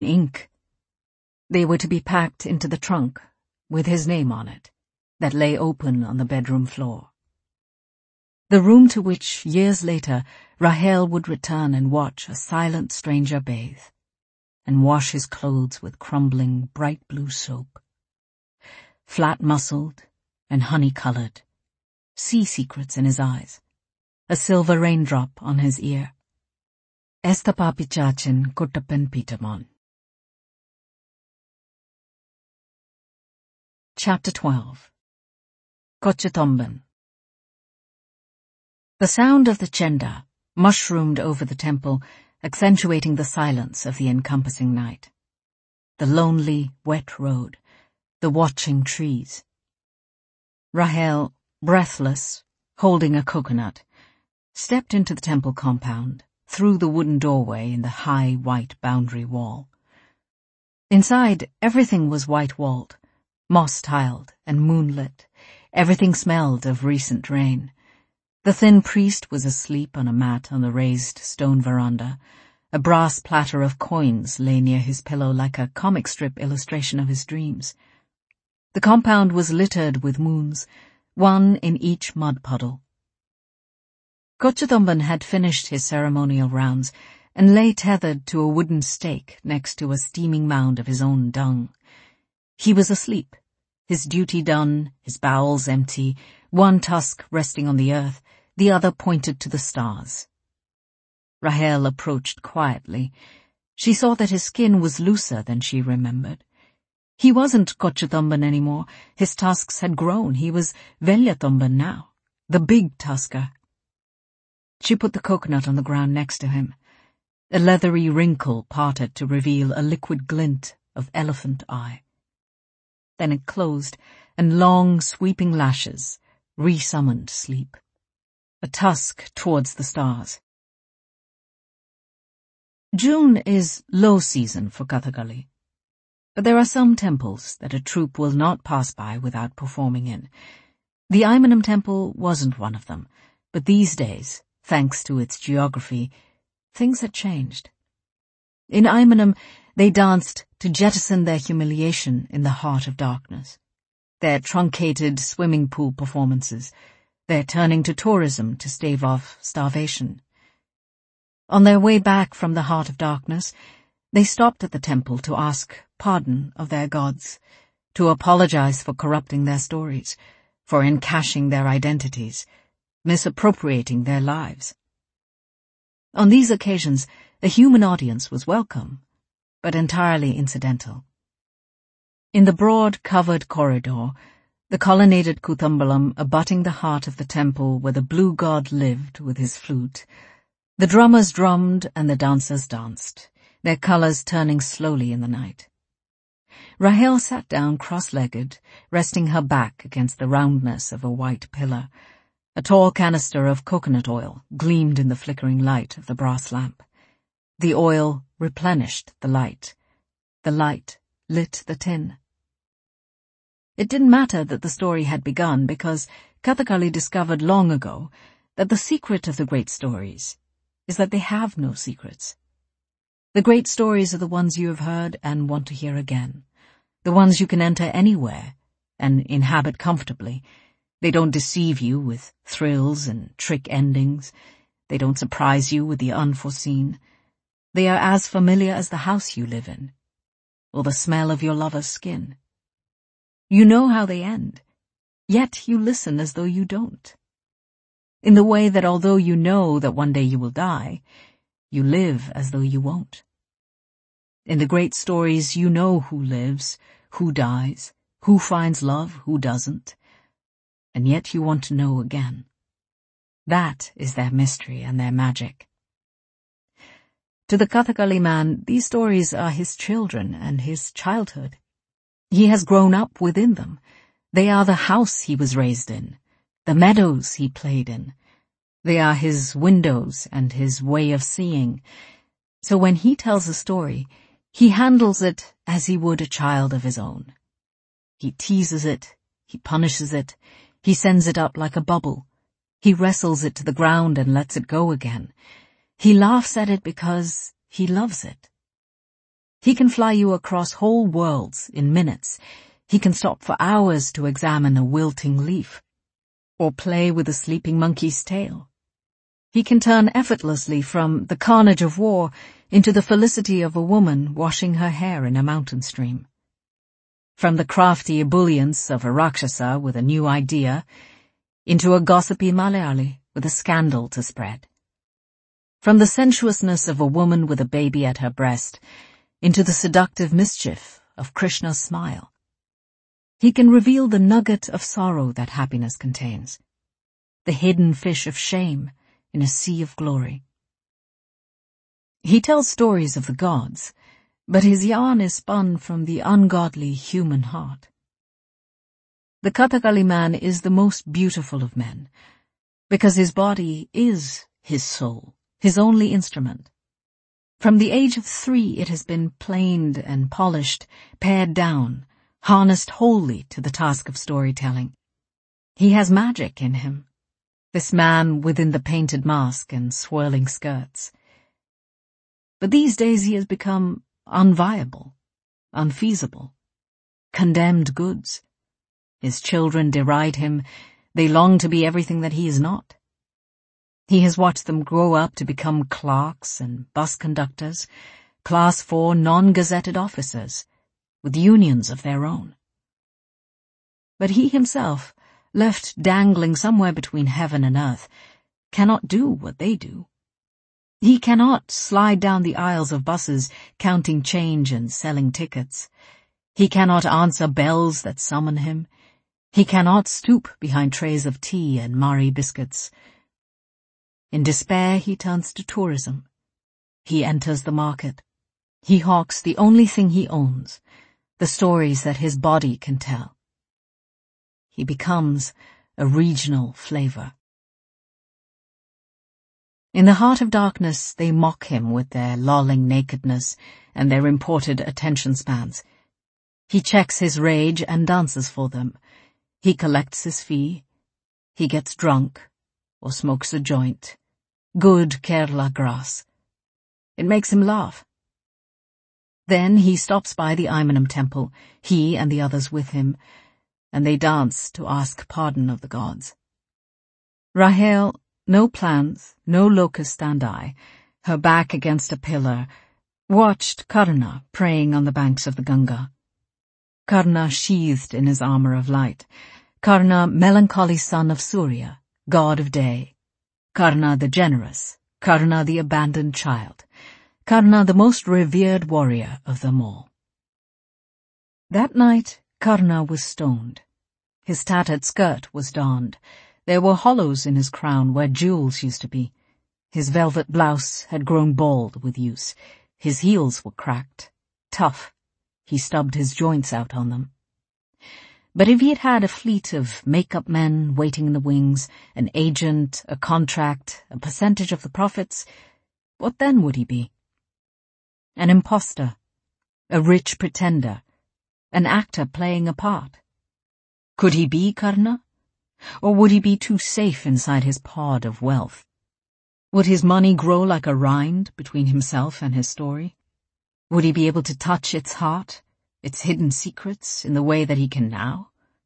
ink. They were to be packed into the trunk, with his name on it, that lay open on the bedroom floor. The room to which, years later, Rahel would return and watch a silent stranger bathe, and wash his clothes with crumbling, bright blue soap. Flat-muscled and honey-colored, sea secrets in his eyes, a silver raindrop on his ear. Esta Papicachin Kuttapen Petermon. Chapter 12. Kochatomban. The sound of the chenda mushroomed over the temple, accentuating the silence of the encompassing night. The lonely, wet road, the watching trees. Rahel, breathless, holding a coconut, stepped into the temple compound, through the wooden doorway in the high white boundary wall. Inside, everything was white-walled, moss-tiled and moonlit. Everything smelled of recent rain. The thin priest was asleep on a mat on the raised stone veranda. A brass platter of coins lay near his pillow like a comic strip illustration of his dreams. The compound was littered with moons, one in each mud puddle. Kochatomban had finished his ceremonial rounds and lay tethered to a wooden stake next to a steaming mound of his own dung. He was asleep, his duty done, his bowels empty, one tusk resting on the earth, the other pointed to the stars. Rahel approached quietly. She saw that his skin was looser than she remembered. He wasn't Kochatomban anymore. His tusks had grown. He was Velyatomban now, the big tusker. She put the coconut on the ground next to him. A leathery wrinkle parted to reveal a liquid glint of elephant eye. Then it closed, and long, sweeping lashes re-summoned sleep. A tusk towards the stars. June is low season for Kathakali, but there are some temples that a troupe will not pass by without performing in. The Aimanam temple wasn't one of them, but these days, thanks to its geography, things had changed. In Aimanam, they danced to jettison their humiliation in the heart of darkness, their truncated swimming pool performances, their turning to tourism to stave off starvation. On their way back from the heart of darkness, they stopped at the temple to ask pardon of their gods, to apologize for corrupting their stories, for encashing their identities, misappropriating their lives. On these occasions, a human audience was welcome, but entirely incidental. In the broad, covered corridor, the colonnaded Kutambalam abutting the heart of the temple where the blue god lived with his flute, the drummers drummed and the dancers danced, their colors turning slowly in the night. Rahel sat down cross-legged, resting her back against the roundness of a white pillar. A tall canister of coconut oil gleamed in the flickering light of the brass lamp. The oil replenished the light. The light lit the tin. It didn't matter that the story had begun, because Kathakali discovered long ago that the secret of the great stories is that they have no secrets. The great stories are the ones you have heard and want to hear again, the ones you can enter anywhere and inhabit comfortably. They don't deceive you with thrills and trick endings. They don't surprise you with the unforeseen. They are as familiar as the house you live in, or the smell of your lover's skin. You know how they end, yet you listen as though you don't. In the way that although you know that one day you will die, you live as though you won't. In the great stories you know who lives, who dies, who finds love, who doesn't, and yet you want to know again. That is their mystery and their magic. To the Kathakali man, these stories are his children and his childhood. He has grown up within them. They are the house he was raised in, the meadows he played in. They are his windows and his way of seeing. So when he tells a story, he handles it as he would a child of his own. He teases it, he punishes it, he sends it up like a bubble. He wrestles it to the ground and lets it go again. He laughs at it because he loves it. He can fly you across whole worlds in minutes. He can stop for hours to examine a wilting leaf, or play with a sleeping monkey's tail. He can turn effortlessly from the carnage of war into the felicity of a woman washing her hair in a mountain stream. From the crafty ebullience of a Rakshasa with a new idea into a gossipy Malayali with a scandal to spread. From the sensuousness of a woman with a baby at her breast into the seductive mischief of Krishna's smile. He can reveal the nugget of sorrow that happiness contains, the hidden fish of shame in a sea of glory. He tells stories of the gods, but his yarn is spun from the ungodly human heart. The Kathakali man is the most beautiful of men, because his body is his soul, his only instrument. From the age of 3 it has been planed and polished, pared down, harnessed wholly to the task of storytelling. He has magic in him, this man within the painted mask and swirling skirts. But these days he has become unviable, unfeasible, condemned goods. His children deride him. They long to be everything that he is not. He has watched them grow up to become clerks and bus conductors, Class 4 non-gazetted officers, with unions of their own. But he himself, left dangling somewhere between heaven and earth, cannot do what they do. He cannot slide down the aisles of buses, counting change and selling tickets. He cannot answer bells that summon him. He cannot stoop behind trays of tea and Marie biscuits. In despair he turns to tourism. He enters the market. He hawks the only thing he owns, the stories that his body can tell. He becomes a regional flavor. In the heart of darkness they mock him with their lolling nakedness and their imported attention spans. He checks his rage and dances for them. He collects his fee. He gets drunk or smokes a joint. Good Kerala grass. It makes him laugh. Then he stops by the Aimanam temple, he and the others with him, and they dance to ask pardon of the gods. Rahel, no plans, no locust stand-eye, her back against a pillar, watched Karna praying on the banks of the Ganga. Karna sheathed in his armor of light, Karna melancholy son of Surya, god of day, Karna the generous, Karna the abandoned child, Karna the most revered warrior of them all. That night Karna was stoned. His tattered skirt was darned. There were hollows in his crown where jewels used to be. His velvet blouse had grown bald with use. His heels were cracked, tough. He stubbed his joints out on them. But if he had had a fleet of make-up men waiting in the wings, an agent, a contract, a percentage of the profits, what then would he be? An imposter, a rich pretender, an actor playing a part. Could he be Karna? Or would he be too safe inside his pod of wealth? Would his money grow like a rind between himself and his story? Would he be able to touch its heart, its hidden secrets, in the way that he can now?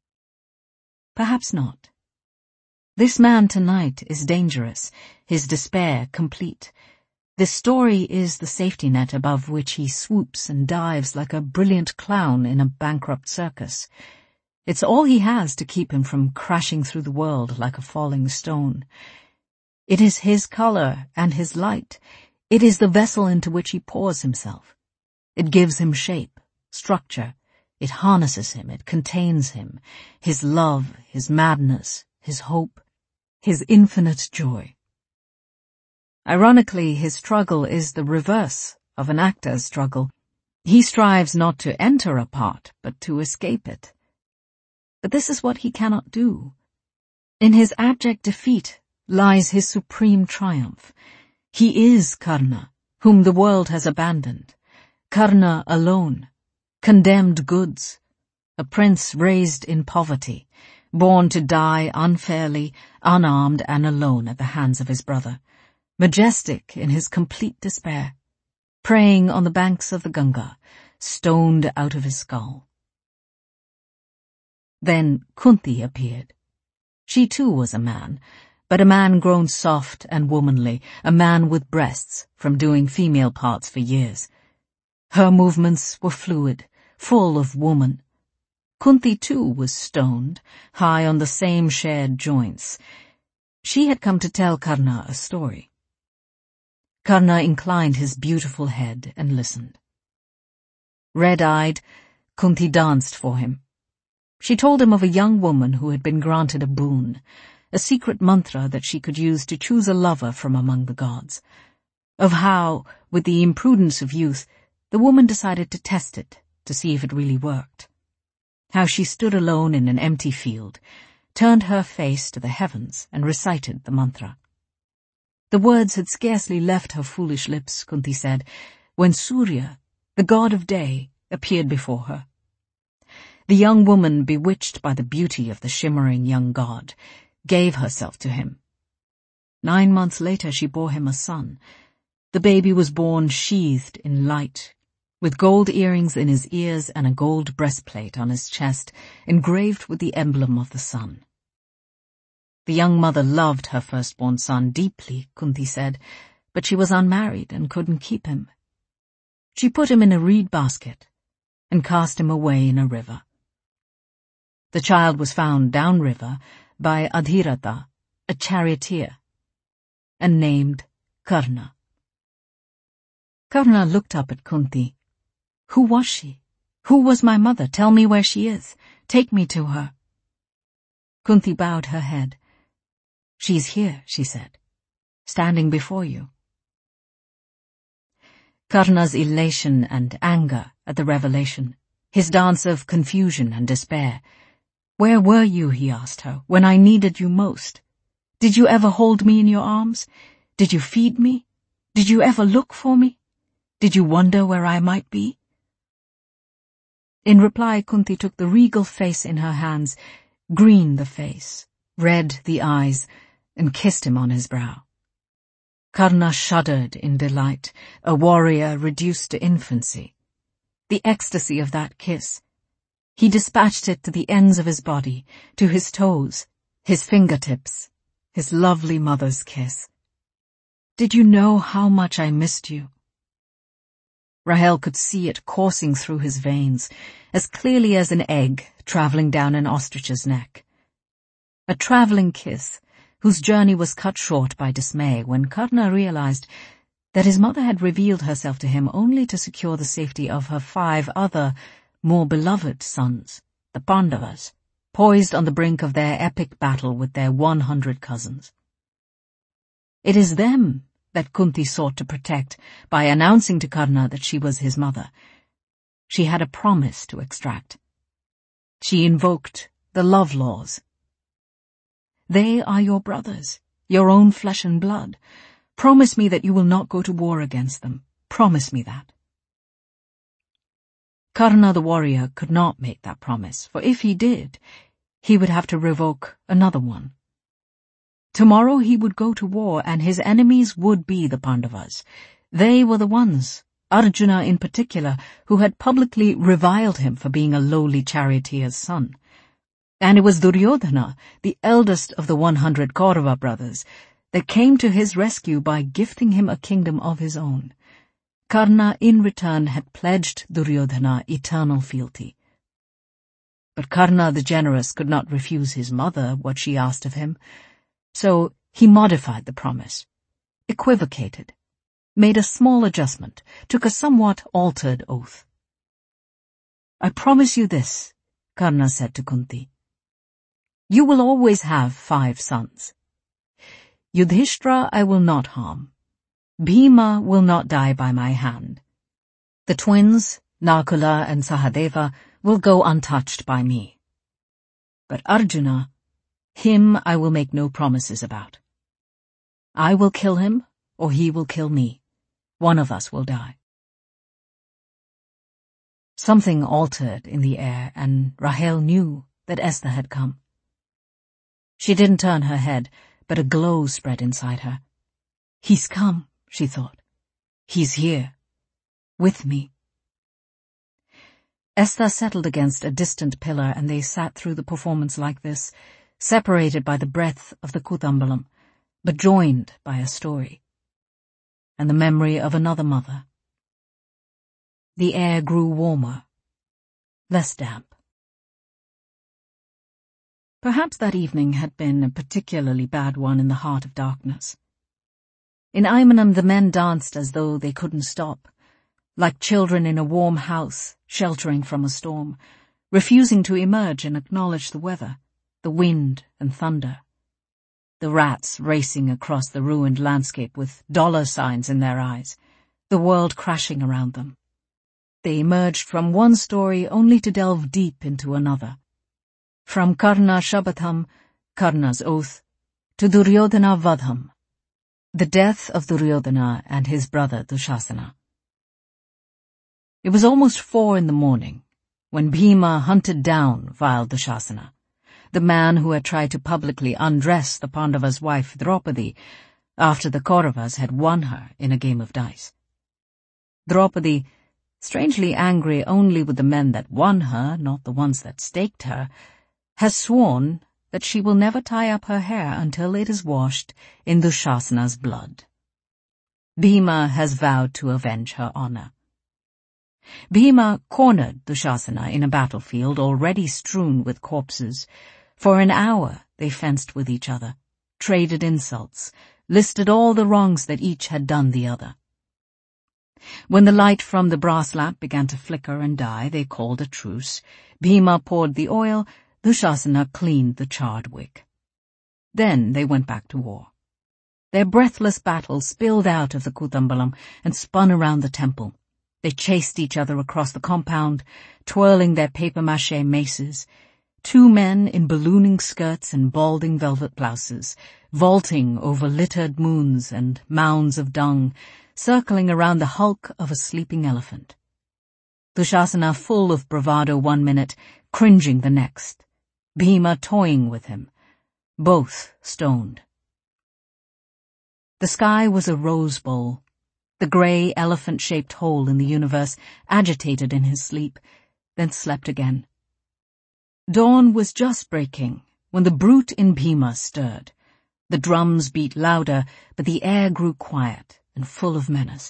Perhaps not. This man tonight is dangerous, his despair complete. This story is the safety net above which he swoops and dives like a brilliant clown in a bankrupt circus. It's all he has to keep him from crashing through the world like a falling stone. It is his color and his light. It is the vessel into which he pours himself. It gives him shape, structure. It harnesses him, it contains him, his love, his madness, his hope, his infinite joy. Ironically, his struggle is the reverse of an actor's struggle. He strives not to enter a part, but to escape it. But this is what he cannot do. In his abject defeat lies his supreme triumph. He is Karna, whom the world has abandoned. Karna alone, condemned goods, a prince raised in poverty, born to die unfairly, unarmed and alone at the hands of his brother, majestic in his complete despair, praying on the banks of the Ganga, stoned out of his skull. Then Kunti appeared. She too was a man, but a man grown soft and womanly, a man with breasts from doing female parts for years. Her movements were fluid, full of woman. Kunti too was stoned, high on the same shared joints. She had come to tell Karna a story. Karna inclined his beautiful head and listened. Red-eyed, Kunti danced for him. She told him of a young woman who had been granted a boon, a secret mantra that she could use to choose a lover from among the gods. Of how, with the imprudence of youth, the woman decided to test it to see if it really worked. How she stood alone in an empty field, turned her face to the heavens and recited the mantra. The words had scarcely left her foolish lips, Kunti said, when Surya, the god of day, appeared before her. The young woman, bewitched by the beauty of the shimmering young god, gave herself to him. 9 months later she bore him a son. The baby was born sheathed in light, with gold earrings in his ears and a gold breastplate on his chest, engraved with the emblem of the sun. The young mother loved her firstborn son deeply, Kunti said, but she was unmarried and couldn't keep him. She put him in a reed basket and cast him away in a river. The child was found downriver by Adhirata, a charioteer, and named Karna. Karna looked up at Kunti. Who was she? Who was my mother? Tell me where she is. Take me to her. Kunti bowed her head. She's here, she said, standing before you. Karna's elation and anger at the revelation, his dance of confusion and despair. Where were you, he asked her, when I needed you most? Did you ever hold me in your arms? Did you feed me? Did you ever look for me? Did you wonder where I might be? In reply, Kunti took the regal face in her hands, green the face, red the eyes, and kissed him on his brow. Karna shuddered in delight, a warrior reduced to infancy. The ecstasy of that kiss. He dispatched it to the ends of his body, to his toes, his fingertips, his lovely mother's kiss. Did you know how much I missed you? Rahel could see it coursing through his veins, as clearly as an egg traveling down an ostrich's neck. A traveling kiss, whose journey was cut short by dismay when Karna realized that his mother had revealed herself to him only to secure the safety of her 5 other, more beloved sons, the Pandavas, poised on the brink of their epic battle with their 100 cousins. It is them that Kunti sought to protect by announcing to Karna that she was his mother. She had a promise to extract. She invoked the love laws. They are your brothers, your own flesh and blood. Promise me that you will not go to war against them. Promise me that. Karna the warrior could not make that promise, for if he did, he would have to revoke another one. Tomorrow he would go to war, and his enemies would be the Pandavas. They were the ones, Arjuna in particular, who had publicly reviled him for being a lowly charioteer's son. And it was Duryodhana, the eldest of the 100 Kaurava brothers, that came to his rescue by gifting him a kingdom of his own. Karna in return had pledged Duryodhana eternal fealty. But Karna the generous could not refuse his mother what she asked of him, so he modified the promise, equivocated, made a small adjustment, took a somewhat altered oath. I promise you this, Karna said to Kunti. You will always have 5 sons. Yudhishthira I will not harm. Bhima will not die by my hand. The twins, Nakula and Sahadeva, will go untouched by me. But Arjuna, him I will make no promises about. I will kill him, or he will kill me. One of us will die. Something altered in the air, and Rahel knew that Esther had come. She didn't turn her head, but a glow spread inside her. He's come, she thought. He's here. with me. Esther settled against a distant pillar, and they sat through the performance like this, separated by the breadth of the Kutambalam, but joined by a story, and the memory of another mother. The air grew warmer, less damp. Perhaps that evening had been a particularly bad one in the heart of darkness. In Aymanum the men danced as though they couldn't stop, like children in a warm house sheltering from a storm, refusing to emerge and acknowledge the weather, the wind and thunder. The rats racing across the ruined landscape with dollar signs in their eyes, the world crashing around them. They emerged from one story only to delve deep into another. From Karna Shabatham, Karna's oath, to Duryodhana Vadham, the death of Duryodhana and his brother Dushasana. It was almost 4 a.m. when Bhima hunted down vile Dushasana, the man who had tried to publicly undress the Pandava's wife Draupadi after the Kauravas had won her in a game of dice. Draupadi, strangely angry only with the men that won her, not the ones that staked her, has sworn that she will never tie up her hair until it is washed in Dushasana's blood. Bhima has vowed to avenge her honor. Bhima cornered Dushasana in a battlefield already strewn with corpses. For an hour they fenced with each other, traded insults, listed all the wrongs that each had done the other. When the light from the brass lamp began to flicker and die, they called a truce. Bhima poured the oil, Dushasana cleaned the charred wick. Then they went back to war. Their breathless battle spilled out of the Kutambalam and spun around the temple. They chased each other across the compound, twirling their papier-mâché maces, 2 men in ballooning skirts and balding velvet blouses, vaulting over littered moons and mounds of dung, circling around the hulk of a sleeping elephant. Dushasana full of bravado 1 minute, cringing the next. Bhima toying with him, both stoned. The sky was a rose bowl. The grey, elephant-shaped hole in the universe agitated in his sleep, then slept again. Dawn was just breaking when the brute in Bhima stirred. The drums beat louder, but the air grew quiet and full of menace.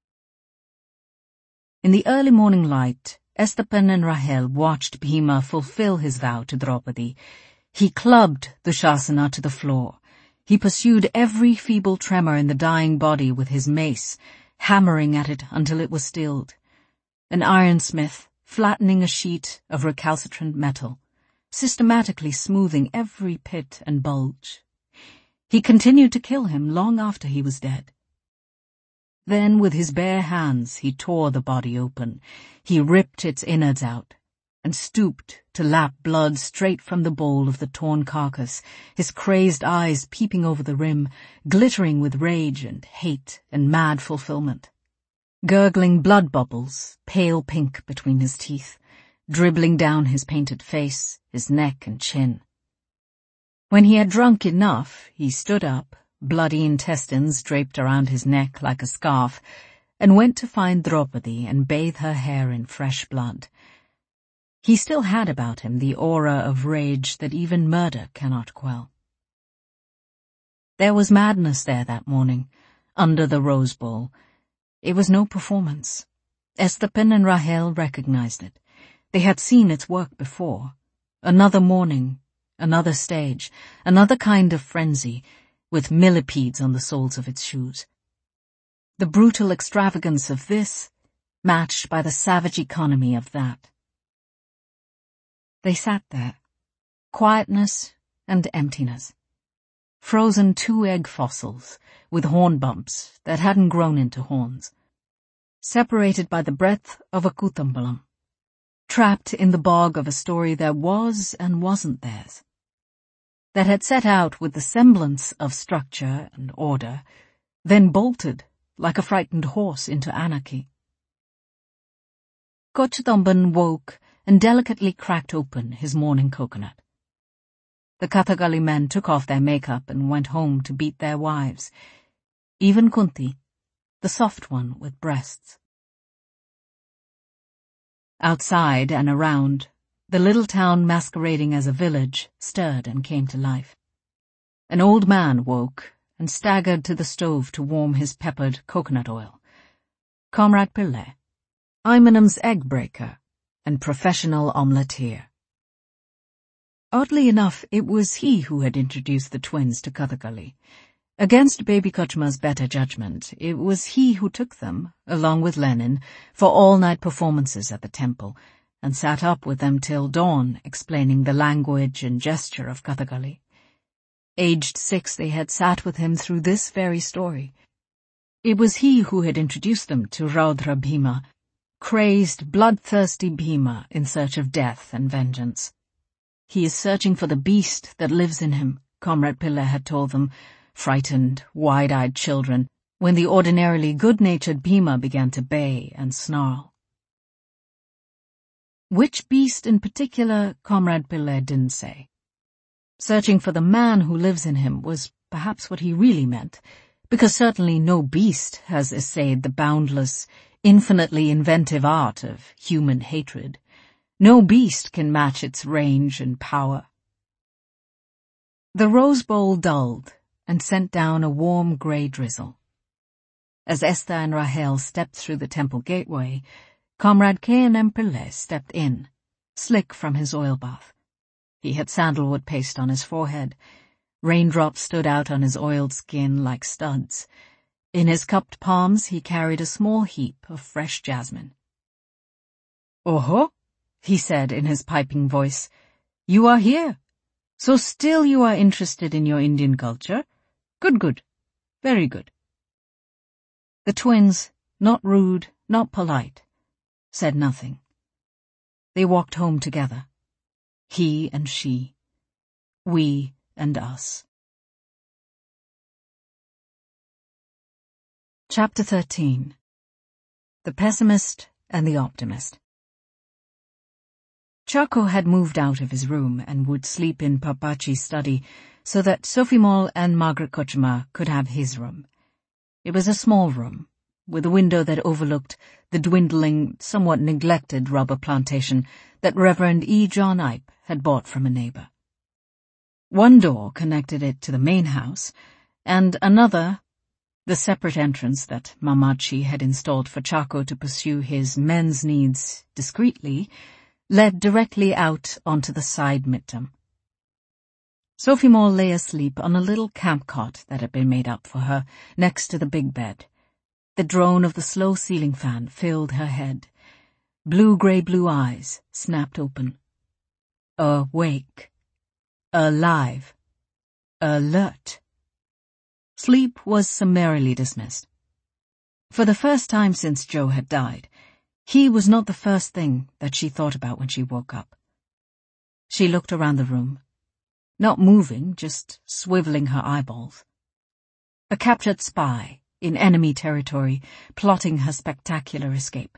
In the early morning light, Estepan and Rahel watched Bhima fulfill his vow to Draupadi. He clubbed Dushasana to the floor. He pursued every feeble tremor in the dying body with his mace, hammering at it until it was stilled. An ironsmith, flattening a sheet of recalcitrant metal, systematically smoothing every pit and bulge. He continued to kill him long after he was dead. Then, with his bare hands, he tore the body open. He ripped its innards out, and stooped to lap blood straight from the bowl of the torn carcass, his crazed eyes peeping over the rim, glittering with rage and hate and mad fulfillment. Gurgling blood bubbles, pale pink between his teeth, dribbling down his painted face, his neck and chin. When he had drunk enough, he stood up, bloody intestines draped around his neck like a scarf, and went to find Draupadi and bathe her hair in fresh blood. He still had about him the aura of rage that even murder cannot quell. There was madness there that morning, under the rose bowl. It was no performance. Estepan and Rahel recognized it. They had seen its work before. Another morning, another stage, another kind of frenzy, with millipedes on the soles of its shoes. The brutal extravagance of this, matched by the savage economy of that. They sat there, quietness and emptiness, frozen 2 egg fossils with horn bumps that hadn't grown into horns, separated by the breadth of a Kutambalam, trapped in the bog of a story that was and wasn't theirs, that had set out with the semblance of structure and order, then bolted like a frightened horse into anarchy. Kochadamban woke and delicately cracked open his morning coconut. The Kathakali men took off their makeup and went home to beat their wives, even Kunti, the soft one with breasts. Outside and around, the little town masquerading as a village stirred and came to life. An old man woke and staggered to the stove to warm his peppered coconut oil. Comrade Pillay, Aymenim's egg breaker and professional omeletier. Oddly enough, it was he who had introduced the twins to Kathakali. Against Baby Kochma's better judgment, it was he who took them, along with Lenin, for all-night performances at the temple, and sat up with them till dawn, explaining the language and gesture of Kathakali. Aged 6, they had sat with him through this very story. It was he who had introduced them to Raudra Bhima, crazed, bloodthirsty Bhima in search of death and vengeance. He is searching for the beast that lives in him, Comrade Pillay had told them, frightened, wide-eyed children, when the ordinarily good-natured Bhima began to bay and snarl. Which beast in particular, Comrade Pillay didn't say. Searching for the man who lives in him was perhaps what he really meant, because certainly no beast has essayed the boundless, infinitely inventive art of human hatred. No beast can match its range and power. The rose bowl dulled and sent down a warm grey drizzle. As Esther and Rahel stepped through the temple gateway, Comrade K&M Pillay stepped in, slick from his oil bath. He had sandalwood paste on his forehead. Raindrops stood out on his oiled skin like studs. In his cupped palms he carried a small heap of fresh jasmine. "Oho," he said in his piping voice, "you are here. So still you are interested in your Indian culture? Good. Very good." The twins, not rude, not polite, said nothing. They walked home together. He and she. We and us. Chapter 13. The Pessimist and the Optimist. Chako had moved out of his room and would sleep in Papachi's study so that Sophie-Moll and Margaret Kochma could have his room. It was a small room, with a window that overlooked the dwindling, somewhat neglected rubber plantation that Reverend E. John Ipe had bought from a neighbor. One door connected it to the main house, and another, the separate entrance that Mamachi had installed for Chako to pursue his men's needs discreetly, led directly out onto the side midterm. Sophie-Moll lay asleep on a little camp cot that had been made up for her, next to the big bed. The drone of the slow ceiling fan filled her head. Blue-grey-blue eyes snapped open. Awake. Alive. Alert. Sleep was summarily dismissed. For the first time since Joe had died, he was not the first thing that she thought about when she woke up. She looked around the room, not moving, just swiveling her eyeballs. A captured spy in enemy territory, plotting her spectacular escape.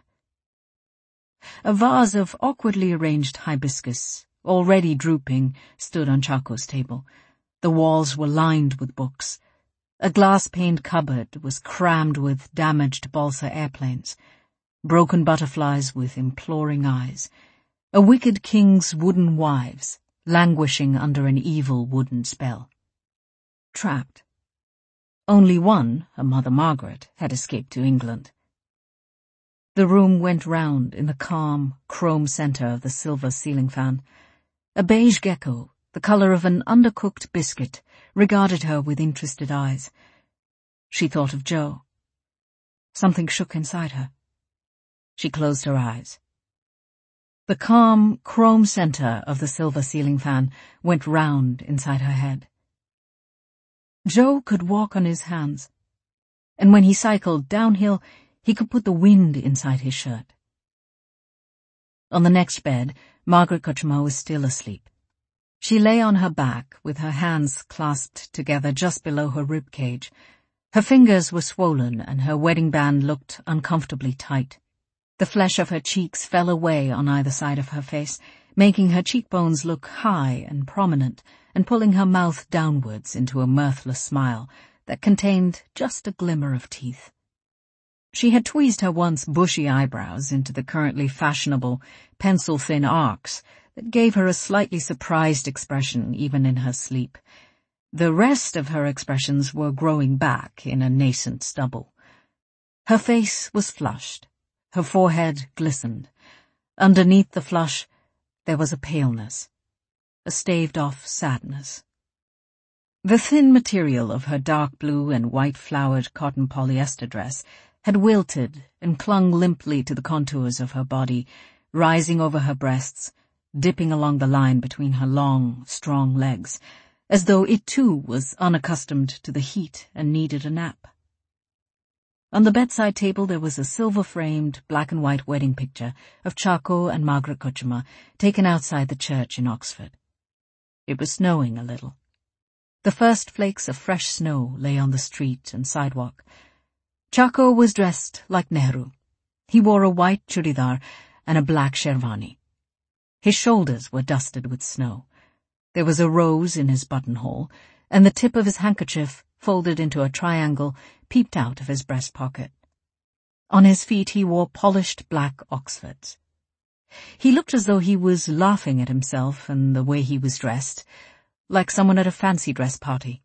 A vase of awkwardly arranged hibiscus, already drooping, stood on Chako's table. The walls were lined with books. A glass-paned cupboard was crammed with damaged balsa airplanes, broken butterflies with imploring eyes, a wicked king's wooden wives languishing under an evil wooden spell. Trapped. Only one, her mother Margaret, had escaped to England. The room went round in the calm, chrome center of the silver ceiling fan. A beige gecko, the color of an undercooked biscuit, regarded her with interested eyes. She thought of Joe. Something shook inside her. She closed her eyes. The calm, chrome center of the silver ceiling fan went round inside her head. Joe could walk on his hands, and when he cycled downhill, he could put the wind inside his shirt. On the next bed, Margaret Kochma was still asleep. She lay on her back with her hands clasped together just below her rib cage. Her fingers were swollen and her wedding band looked uncomfortably tight. The flesh of her cheeks fell away on either side of her face, making her cheekbones look high and prominent and pulling her mouth downwards into a mirthless smile that contained just a glimmer of teeth. She had tweezed her once bushy eyebrows into the currently fashionable pencil-thin arcs that gave her a slightly surprised expression even in her sleep. The rest of her expressions were growing back in a nascent stubble. Her face was flushed. Her forehead glistened. Underneath the flush, there was a paleness, a staved-off sadness. The thin material of her dark blue and white-flowered cotton polyester dress had wilted and clung limply to the contours of her body, rising over her breasts, dipping along the line between her long, strong legs, as though it too was unaccustomed to the heat and needed a nap. On the bedside table there was a silver-framed black-and-white wedding picture of Chako and Margaret Kutchma taken outside the church in Oxford. It was snowing a little. The first flakes of fresh snow lay on the street and sidewalk. Chako was dressed like Nehru. He wore a white churidar and a black sherwani. His shoulders were dusted with snow. There was a rose in his buttonhole, and the tip of his handkerchief, folded into a triangle, peeped out of his breast pocket. On his feet he wore polished black Oxfords. He looked as though he was laughing at himself and the way he was dressed, like someone at a fancy dress party.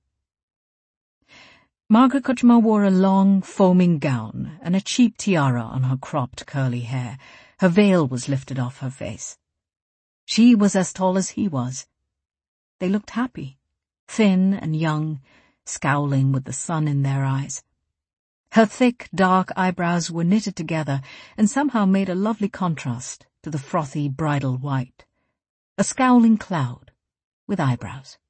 Margaret Kutchma wore a long, foaming gown and a cheap tiara on her cropped, curly hair. Her veil was lifted off her face. She was as tall as he was. They looked happy, thin and young, scowling with the sun in their eyes. Her thick, dark eyebrows were knitted together and somehow made a lovely contrast to the frothy bridal white. A scowling cloud with eyebrows.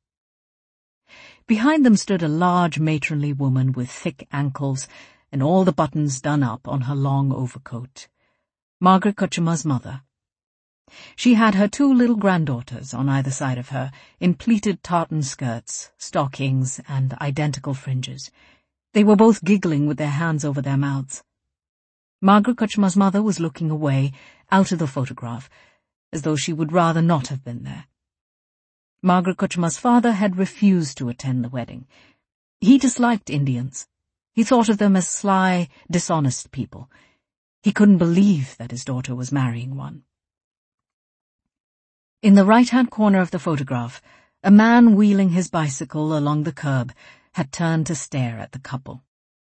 Behind them stood a large matronly woman with thick ankles and all the buttons done up on her long overcoat. Margaret Kutchma's mother. She had her two little granddaughters on either side of her, in pleated tartan skirts, stockings, and identical fringes. They were both giggling with their hands over their mouths. Margaret Kutchma's mother was looking away, out of the photograph, as though she would rather not have been there. Margaret Kutchma's father had refused to attend the wedding. He disliked Indians. He thought of them as sly, dishonest people. He couldn't believe that his daughter was marrying one. In the right-hand corner of the photograph, a man wheeling his bicycle along the curb had turned to stare at the couple.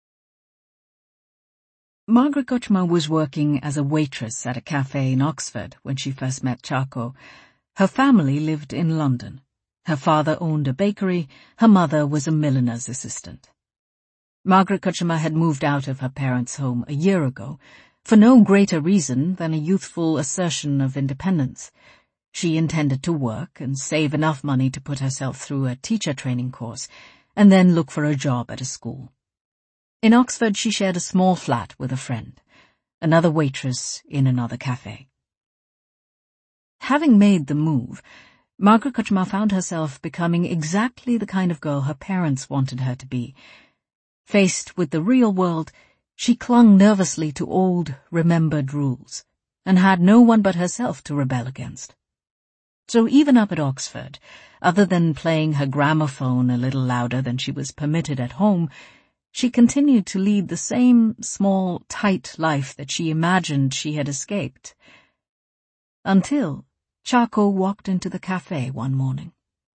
Margaret Kutchma was working as a waitress at a cafe in Oxford when she first met Chako. Her family lived in London. Her father owned a bakery, her mother was a milliner's assistant. Margaret Kutchma had moved out of her parents' home a year ago, for no greater reason than a youthful assertion of independence. She intended to work and save enough money to put herself through a teacher training course, and then look for a job at a school. In Oxford she shared a small flat with a friend, another waitress in another cafe. Having made the move, Margaret Kutchma found herself becoming exactly the kind of girl her parents wanted her to be. Faced with the real world, she clung nervously to old, remembered rules, and had no one but herself to rebel against. So even up at Oxford, other than playing her gramophone a little louder than she was permitted at home, she continued to lead the same small, tight life that she imagined she had escaped. Until Chako walked into the cafe one morning.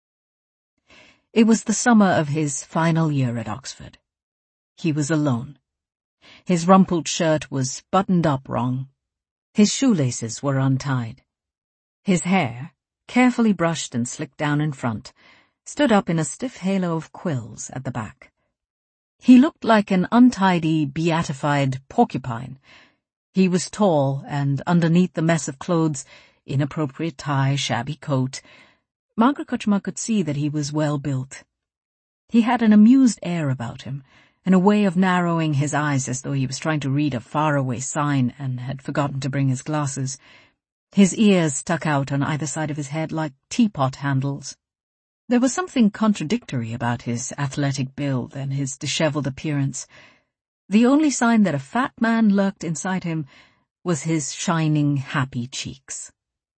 It was the summer of his final year at Oxford. He was alone. His rumpled shirt was buttoned up wrong. His shoelaces were untied. His hair, carefully brushed and slicked down in front, stood up in a stiff halo of quills at the back. He looked like an untidy, beatified porcupine. He was tall, and underneath the mess of clothes, inappropriate tie, shabby coat, Margaret Kutchma could see that he was well built. He had an amused air about him, and a way of narrowing his eyes as though he was trying to read a faraway sign and had forgotten to bring his glasses. His ears stuck out on either side of his head like teapot handles. There was something contradictory about his athletic build and his disheveled appearance. The only sign that a fat man lurked inside him was his shining, happy cheeks.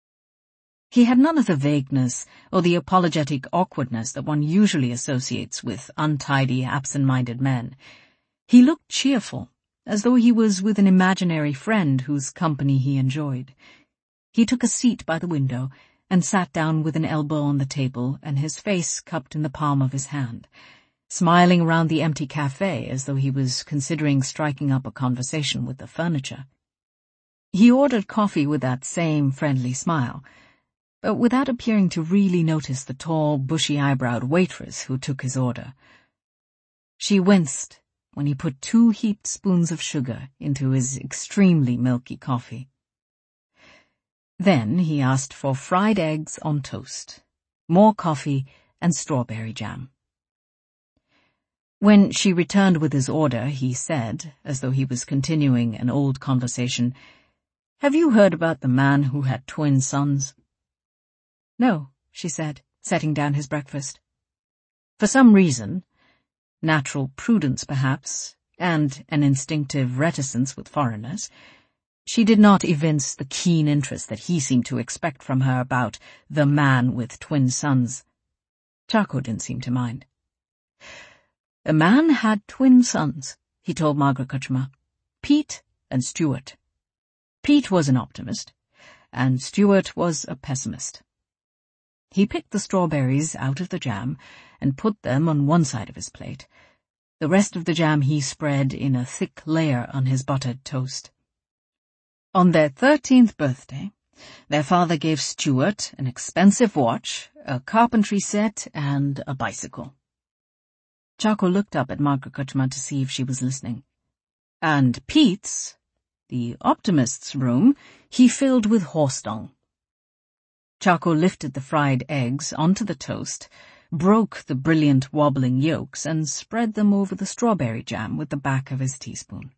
He had none of the vagueness or the apologetic awkwardness that one usually associates with untidy, absent-minded men. He looked cheerful, as though he was with an imaginary friend whose company he enjoyed. He took a seat by the window and sat down with an elbow on the table and his face cupped in the palm of his hand, smiling around the empty cafe as though he was considering striking up a conversation with the furniture. He ordered coffee with that same friendly smile, but without appearing to really notice the tall, bushy-eyebrowed waitress who took his order. She winced when he put 2 heaped spoons of sugar into his extremely milky coffee. Then he asked for fried eggs on toast, more coffee, and strawberry jam. When she returned with his order, he said, as though he was continuing an old conversation, "Have you heard about the man who had twin sons?" "No," she said, setting down his breakfast. For some reason, natural prudence perhaps, and an instinctive reticence with foreigners, she did not evince the keen interest that he seemed to expect from her about the man with twin sons. Charco didn't seem to mind. "A man had twin sons," he told Margaret Kutchma, "Pete and Stuart. Pete was an optimist, and Stuart was a pessimist. He picked the strawberries out of the jam and put them on one side of his plate. The rest of the jam he spread in a thick layer on his buttered toast. On their 13th birthday, their father gave Stuart an expensive watch, a carpentry set, and a bicycle." Charco looked up at Margaret Kutchma to see if she was listening. "And Pete's, the optimist's room, he filled with horse dung." Charco lifted the fried eggs onto the toast, broke the brilliant wobbling yolks, and spread them over the strawberry jam with the back of his teaspoon.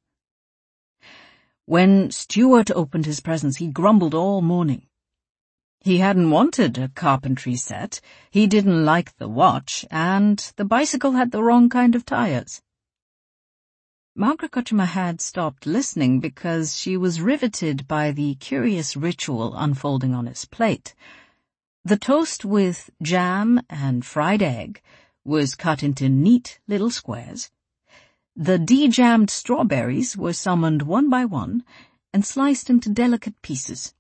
"When Stuart opened his presents, he grumbled all morning. He hadn't wanted a carpentry set, he didn't like the watch, and the bicycle had the wrong kind of tires." Margaret Kutchma had stopped listening because she was riveted by the curious ritual unfolding on his plate. The toast with jam and fried egg was cut into neat little squares. The de-jammed strawberries were summoned one by one and sliced into delicate pieces.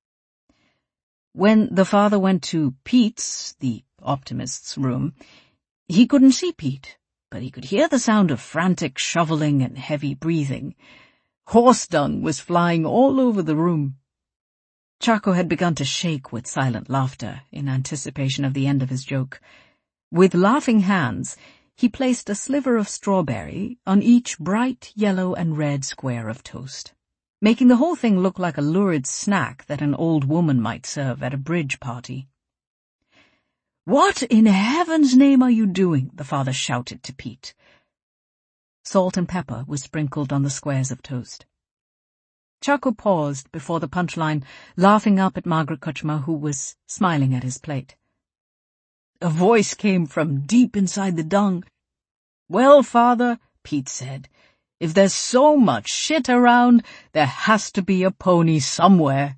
When the father went to Pete's, the optimist's room, he couldn't see Pete, but he could hear the sound of frantic shoveling and heavy breathing. Horse dung was flying all over the room. Charco had begun to shake with silent laughter in anticipation of the end of his joke. With laughing hands, he placed a sliver of strawberry on each bright yellow and red square of toast, making the whole thing look like a lurid snack that an old woman might serve at a bridge party. "What in heaven's name are you doing?" the father shouted to Pete. Salt and pepper was sprinkled on the squares of toast. Charco paused before the punchline, laughing up at Margaret Kutchma, who was smiling at his plate. A voice came from deep inside the dung. "Well, father," Pete said, "if there's so much shit around, there has to be a pony somewhere."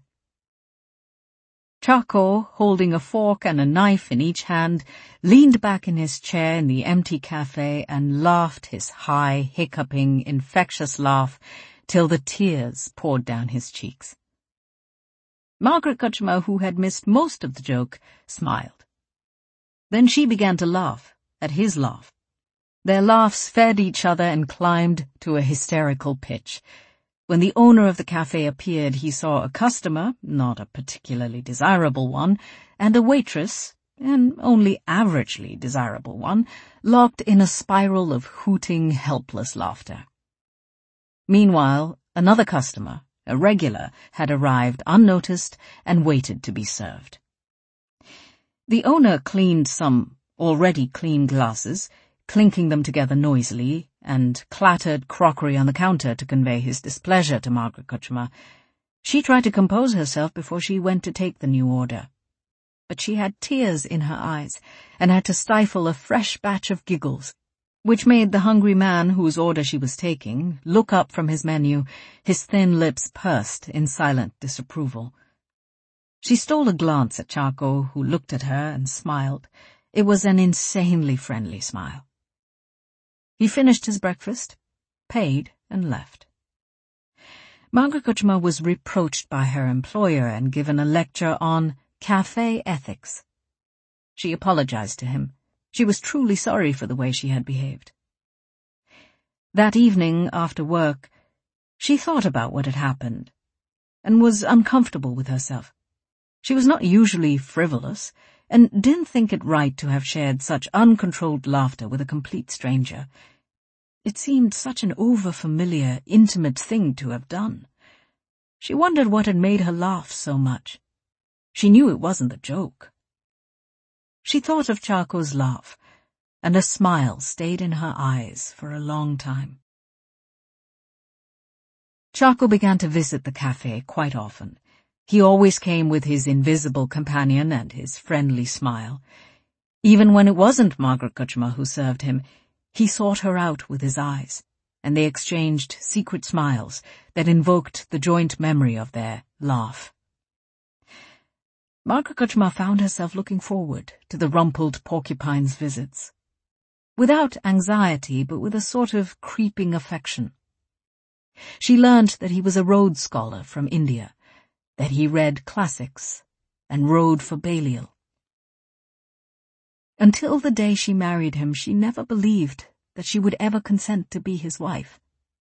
Charco, holding a fork and a knife in each hand, leaned back in his chair in the empty cafe and laughed his high, hiccuping, infectious laugh till the tears poured down his cheeks. Margaret Kutchma, who had missed most of the joke, smiled. Then she began to laugh at his laugh. Their laughs fed each other and climbed to a hysterical pitch. When the owner of the cafe appeared, he saw a customer, not a particularly desirable one, and a waitress, an only averagely desirable one, locked in a spiral of hooting, helpless laughter. Meanwhile, another customer, a regular, had arrived unnoticed and waited to be served. The owner cleaned some already clean glasses, clinking them together noisily, and clattered crockery on the counter to convey his displeasure to Margaret Kutchma. She tried to compose herself before she went to take the new order. But she had tears in her eyes, and had to stifle a fresh batch of giggles, which made the hungry man whose order she was taking look up from his menu, his thin lips pursed in silent disapproval. She stole a glance at Charco, who looked at her and smiled. It was an insanely friendly smile. He finished his breakfast, paid, and left. Margaret Kutchma was reproached by her employer and given a lecture on cafe ethics. She apologized to him. She was truly sorry for the way she had behaved. That evening, after work, she thought about what had happened and was uncomfortable with herself. She was not usually frivolous and didn't think it right to have shared such uncontrolled laughter with a complete stranger. It seemed such an over-familiar, intimate thing to have done. She wondered what had made her laugh so much. She knew it wasn't a joke. She thought of Charco's laugh, and a smile stayed in her eyes for a long time. Charco began to visit the cafe quite often. He always came with his invisible companion and his friendly smile. Even when it wasn't Margaret Kutchma who served him, he sought her out with his eyes, and they exchanged secret smiles that invoked the joint memory of their laugh. Margaret Kutchma found herself looking forward to the rumpled porcupine's visits, without anxiety but with a sort of creeping affection. She learned that he was a Rhodes Scholar from India, that he read classics and rode for Balliol. Until the day she married him, she never believed that she would ever consent to be his wife.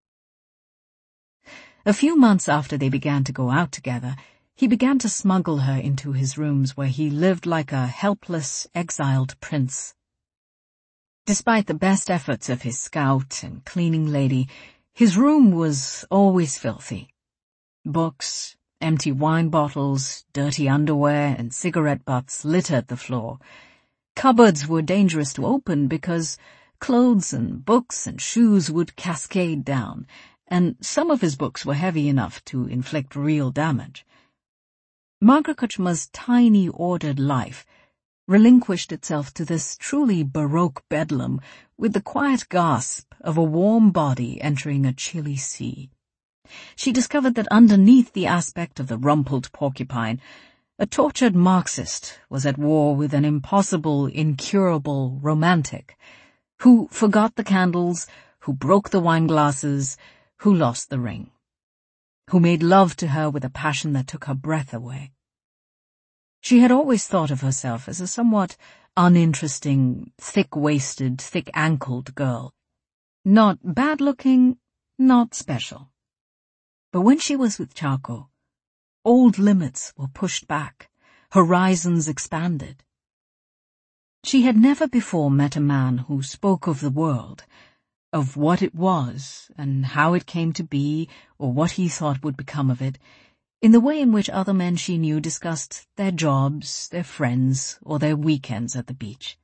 A few months after they began to go out together, he began to smuggle her into his rooms where he lived like a helpless, exiled prince. Despite the best efforts of his scout and cleaning lady, his room was always filthy. Books, empty wine bottles, dirty underwear, and cigarette butts littered the floor. Cupboards were dangerous to open because clothes and books and shoes would cascade down, and some of his books were heavy enough to inflict real damage. Margaret Kutchma's tiny, ordered life relinquished itself to this truly Baroque bedlam with the quiet gasp of a warm body entering a chilly sea. She discovered that underneath the aspect of the rumpled porcupine, a tortured Marxist was at war with an impossible, incurable romantic, who forgot the candles, who broke the wine glasses, who lost the ring, who made love to her with a passion that took her breath away. She had always thought of herself as a somewhat uninteresting, thick-waisted, thick-ankled girl. Not bad-looking, not special. But when she was with Charco, old limits were pushed back, horizons expanded. She had never before met a man who spoke of the world, of what it was and how it came to be or what he thought would become of it, in the way in which other men she knew discussed their jobs, their friends, or their weekends at the beach.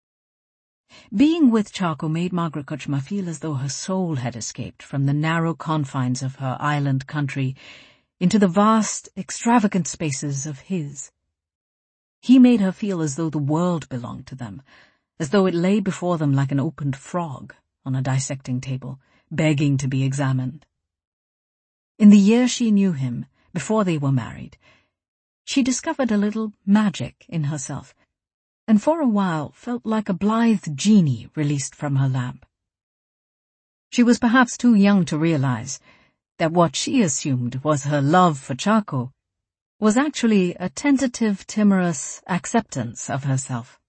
Being with Charco made Margaret Kutchma feel as though her soul had escaped from the narrow confines of her island country into the vast, extravagant spaces of his. He made her feel as though the world belonged to them, as though it lay before them like an opened frog on a dissecting table, begging to be examined. In the year she knew him, before they were married, she discovered a little magic in herself, and for a while felt like a blithe genie released from her lamp. She was perhaps too young to realize that what she assumed was her love for Charco was actually a tentative, timorous acceptance of herself.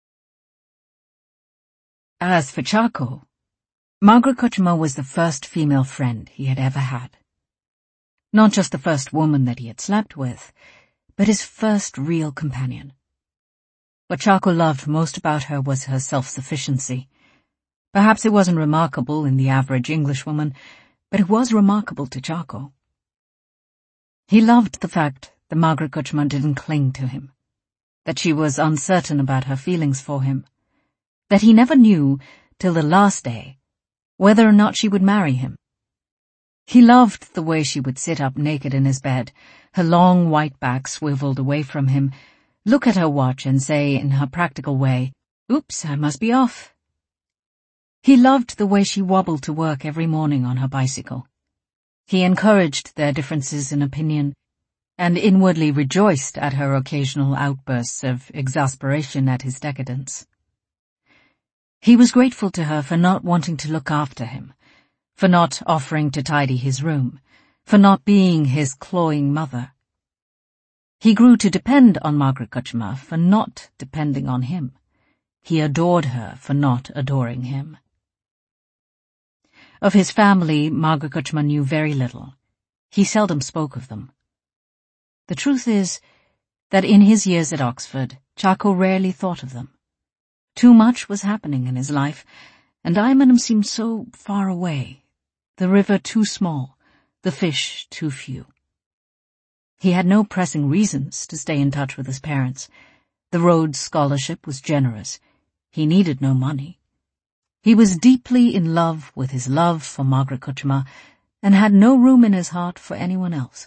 As for Charco, Margaret Kutchma was the first female friend he had ever had. Not just the first woman that he had slept with, but his first real companion. What Charco loved most about her was her self-sufficiency. Perhaps it wasn't remarkable in the average Englishwoman, but it was remarkable to Charco. He loved the fact that Margaret Kutchma didn't cling to him, that she was uncertain about her feelings for him, that he never knew, till the last day, whether or not she would marry him. He loved the way she would sit up naked in his bed, her long white back swiveled away from him, look at her watch and say in her practical way, "Oops, I must be off." He loved the way she wobbled to work every morning on her bicycle. He encouraged their differences in opinion, and inwardly rejoiced at her occasional outbursts of exasperation at his decadence. He was grateful to her for not wanting to look after him, for not offering to tidy his room, for not being his cloying mother. He grew to depend on Margaret Kuchma for not depending on him. He adored her for not adoring him. Of his family, Margaret Kuchma knew very little. He seldom spoke of them. The truth is that in his years at Oxford, Chako rarely thought of them. Too much was happening in his life, and Aymanum seemed so far away, the river too small, the fish too few. He had no pressing reasons to stay in touch with his parents. The Rhodes Scholarship was generous. He needed no money. He was deeply in love with his love for Margaret Kuchma and had no room in his heart for anyone else.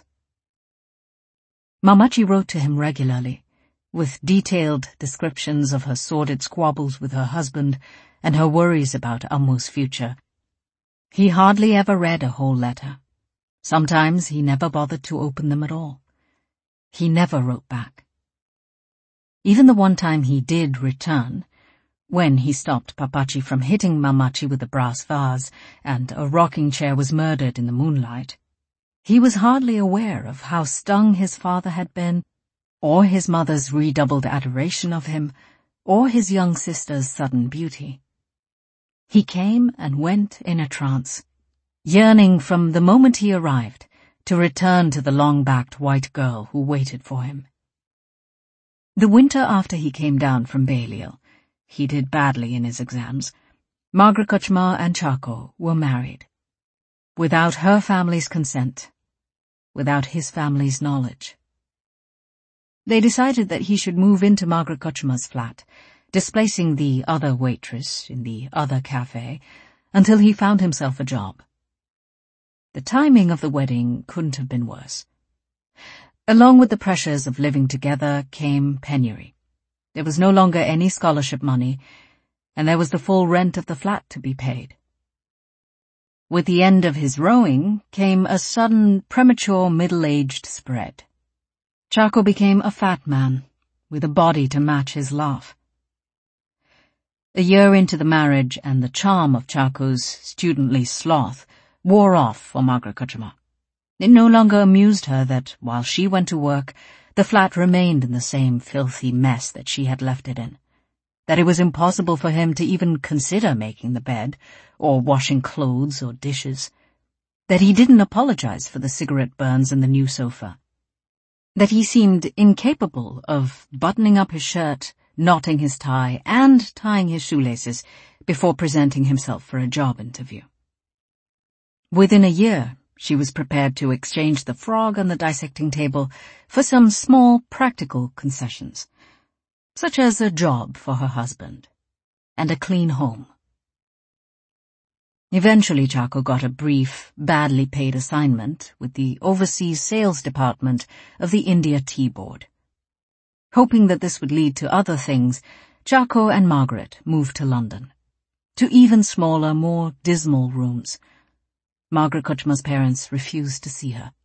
Mamachi wrote to him regularly, with detailed descriptions of her sordid squabbles with her husband and her worries about Ammu's future. He hardly ever read a whole letter. Sometimes he never bothered to open them at all. He never wrote back. Even the one time he did return, when he stopped Papachi from hitting Mamachi with a brass vase and a rocking chair was murdered in the moonlight, he was hardly aware of how stung his father had been, or his mother's redoubled adoration of him, or his young sister's sudden beauty. He came and went in a trance, yearning from the moment he arrived to return to the long-backed white girl who waited for him. The winter after he came down from Balliol, he did badly in his exams, Margaret Kuchma and Chako were married. Without her family's consent, without his family's knowledge. They decided that he should move into Margaret Kuchma's flat, displacing the other waitress in the other cafe, until he found himself a job. The timing of the wedding couldn't have been worse. Along with the pressures of living together came penury. There was no longer any scholarship money, and there was the full rent of the flat to be paid. With the end of his rowing came a sudden, premature middle-aged spread. Chako became a fat man, with a body to match his laugh. A year into the marriage, and the charm of Chako's studently sloth wore off for Margaret Kuchma. It no longer amused her that, while she went to work, the flat remained in the same filthy mess that she had left it in, that it was impossible for him to even consider making the bed, or washing clothes or dishes, that he didn't apologize for the cigarette burns in the new sofa, that he seemed incapable of buttoning up his shirt, knotting his tie, and tying his shoelaces before presenting himself for a job interview. Within a year, she was prepared to exchange the frog on the dissecting table for some small practical concessions, such as a job for her husband and a clean home. Eventually, Chako got a brief, badly paid assignment with the overseas sales department of the India Tea Board. Hoping that this would lead to other things, Chako and Margaret moved to London, to even smaller, more dismal rooms. Margaret Kuchma's parents refused to see her.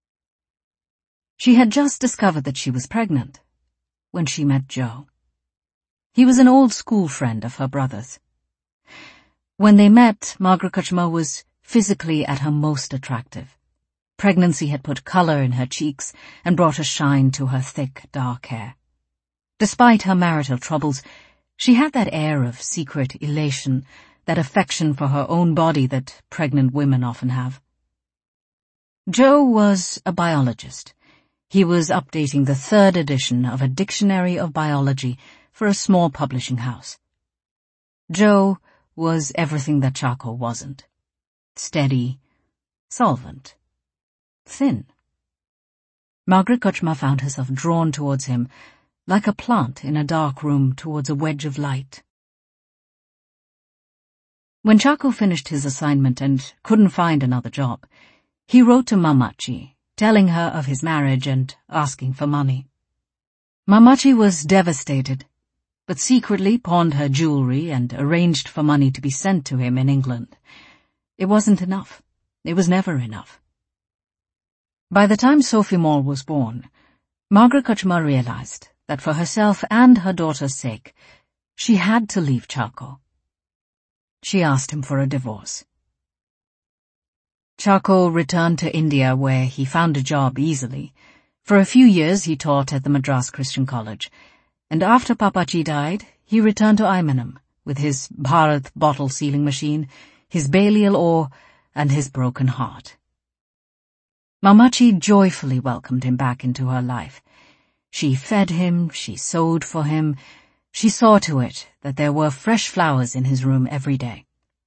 She had just discovered that she was pregnant when she met Joe. He was an old school friend of her brother's. When they met, Margaret Kuchma was physically at her most attractive. Pregnancy had put color in her cheeks and brought a shine to her thick, dark hair. Despite her marital troubles, she had that air of secret elation, that affection for her own body that pregnant women often have. Joe was a biologist. He was updating the 3rd edition of a dictionary of biology for a small publishing house. Joe was everything that Chako wasn't. Steady, solvent, thin. Margaret Kuchma found herself drawn towards him, like a plant in a dark room towards a wedge of light. When Chako finished his assignment and couldn't find another job, he wrote to Mamachi, telling her of his marriage and asking for money. Mamachi was devastated, but secretly pawned her jewelry and arranged for money to be sent to him in England. It wasn't enough. It was never enough. By the time Sophie Mall was born, Margaret Kuchma realized that for herself and her daughter's sake, she had to leave Chako. She asked him for a divorce. Chako returned to India, where he found a job easily. For a few years he taught at the Madras Christian College, and after Papaji died, he returned to Aimanam with his Bharat bottle sealing machine, his Balliol oar, and his broken heart. Mamachi joyfully welcomed him back into her life. She fed him, she sewed for him, she saw to it that there were fresh flowers in his room every day.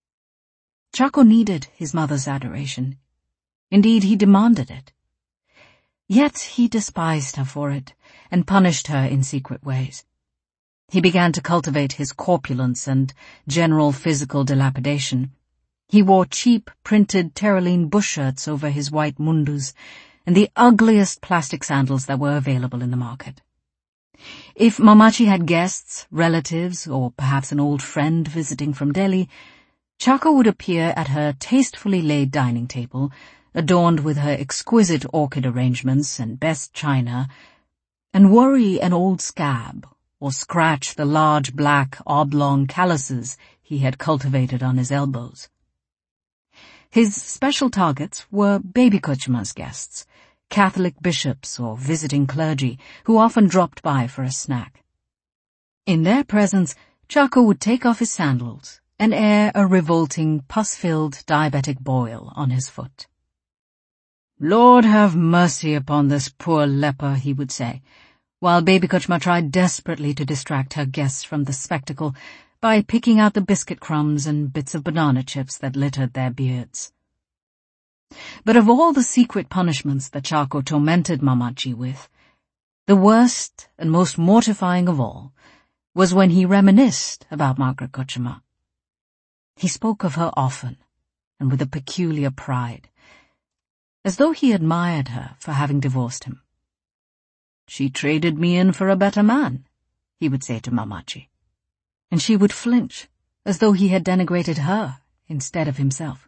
Chako needed his mother's adoration. Indeed, he demanded it. Yet he despised her for it, and punished her in secret ways. He began to cultivate his corpulence and general physical dilapidation. He wore cheap, printed Terraline bush shirts over his white mundus, and the ugliest plastic sandals that were available in the market. If Mamachi had guests, relatives, or perhaps an old friend visiting from Delhi, Chako would appear at her tastefully laid dining table, adorned with her exquisite orchid arrangements and best china, and worry an old scab or scratch the large black oblong calluses he had cultivated on his elbows. His special targets were baby Kuchma's guests, Catholic bishops or visiting clergy who often dropped by for a snack. In their presence, Chako would take off his sandals and air a revolting, pus-filled diabetic boil on his foot. "Lord have mercy upon this poor leper," he would say, while baby Kuchma tried desperately to distract her guests from the spectacle by picking out the biscuit crumbs and bits of banana chips that littered their beards. But of all the secret punishments that Chako tormented Mamachi with, the worst and most mortifying of all was when he reminisced about Margaret Kuchma. He spoke of her often, and with a peculiar pride, as though he admired her for having divorced him. "She traded me in for a better man," he would say to Mamachi, and she would flinch, as though he had denigrated her instead of himself.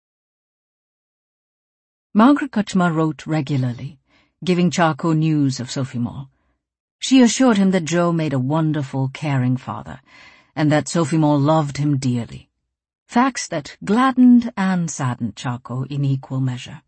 Margaret Kuchma wrote regularly, giving Chako news of Sophie Mall. She assured him that Joe made a wonderful, caring father, and that Sophie Mall loved him dearly. Facts that gladdened and saddened Chako in equal measure.